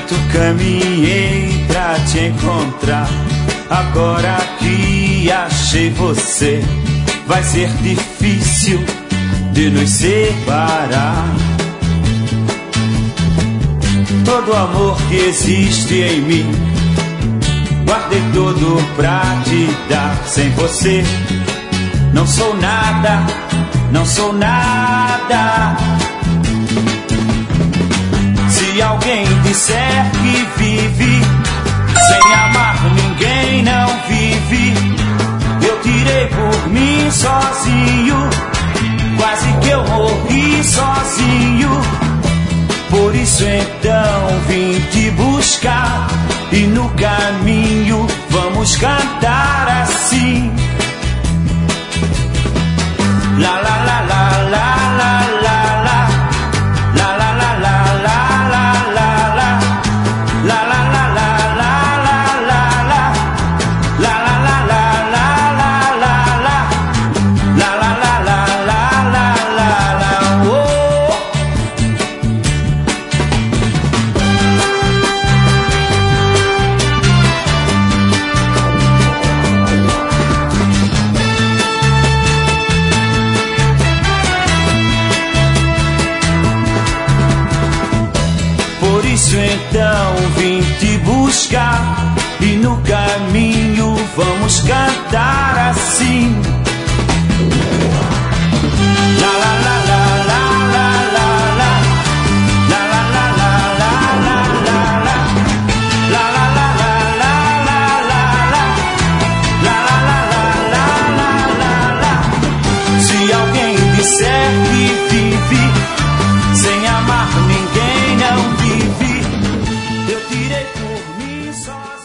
tanto caminhei pra te encontrar. Agora que achei você, vai ser difícil de nos separar. Todo amor que existe em mim, guardei tudo pra te dar. Sem você, não sou nada, não sou nada. Se alguém disser que vive sem amar ninguém, não vive. Eu tirei por mim sozinho, quase que eu morri sozinho. Por isso então vim te buscar, e no caminho vamos cantar assim. La la la la la la la la. La la la la la la la la. La la la la la la la la. La la la la la la la la. La la la la la la la la. Oh. Por isso então vim te buscar, e no caminho vamos cantar assim. La la la la la la la la. La la la la la la la la. La la la la la la la la. La la la la la la la. Se alguém disser que vive sem amar ninguém, não vive. Eu tirei por mim só.